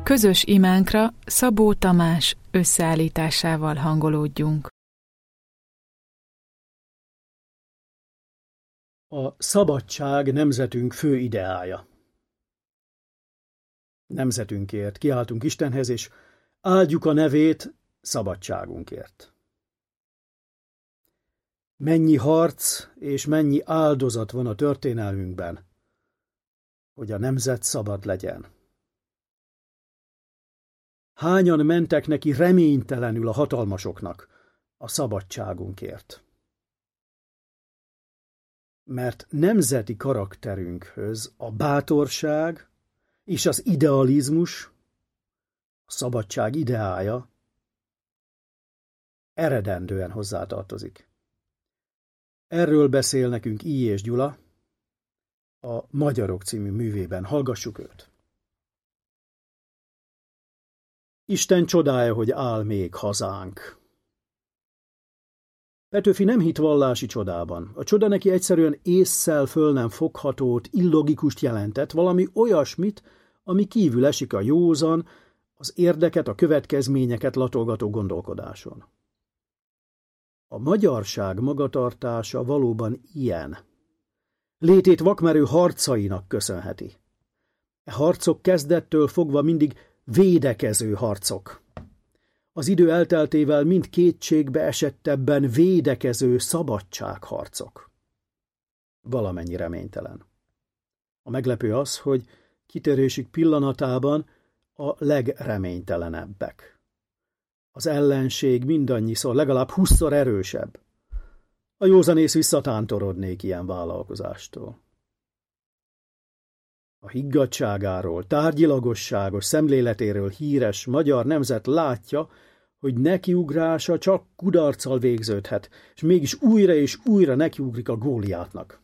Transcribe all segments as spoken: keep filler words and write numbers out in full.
Közös imánkra Szabó Tamás összeállításával hangolódjunk. A szabadság nemzetünk fő ideája. Nemzetünkért kiáltunk Istenhez, és áldjuk a nevét szabadságunkért. Mennyi harc és mennyi áldozat van a történelmünkben, hogy a nemzet szabad legyen. Hányan mentek neki reménytelenül a hatalmasoknak a szabadságunkért. Mert nemzeti karakterünkhöz a bátorság és az idealizmus, a szabadság ideája eredendően hozzátartozik. Erről beszél nekünk I. és Gyula a Magyarok című művében. Hallgassuk őt. Isten csodája, hogy áll még hazánk. Petőfi nem hitt vallási csodában. A csoda neki egyszerűen ésszel föl nem foghatót, illogikust jelentett, valami olyasmit, ami kívül esik a józan, az érdeket, a következményeket latolgató gondolkodáson. A magyarság magatartása valóban ilyen. Létét vakmerő harcainak köszönheti. E harcok kezdettől fogva mindig védekező harcok. Az idő elteltével mind kétségbe esettebben védekező szabadságharcok. Valamennyi reménytelen. A meglepő az, hogy kitörésük pillanatában a legreménytelenebbek. Az ellenség mindannyiszor legalább húszszor erősebb. A józanész visszatántorodnék ilyen vállalkozástól. A higgadtságáról, tárgyilagosságos szemléletéről híres magyar nemzet látja, hogy nekiugrása csak kudarccal végződhet, és mégis újra és újra nekiugrik a Góliátnak.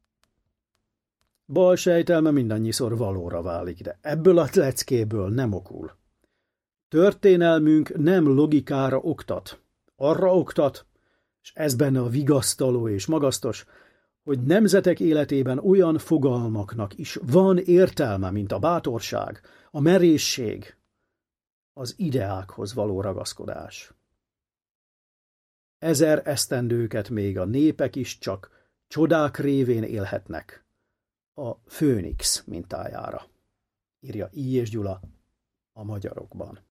Bal sejtelme mindannyiszor valóra válik, de ebből a leckéből nem okul. Történelmünk nem logikára oktat, arra oktat, és ez benne a vigasztaló és magasztos, hogy nemzetek életében olyan fogalmaknak is van értelme, mint a bátorság, a merészség, az ideákhoz való ragaszkodás. Ezer esztendőket még a népek is csak csodák révén élhetnek, a főnix mintájára, írja I. és Gyula a Magyarokban.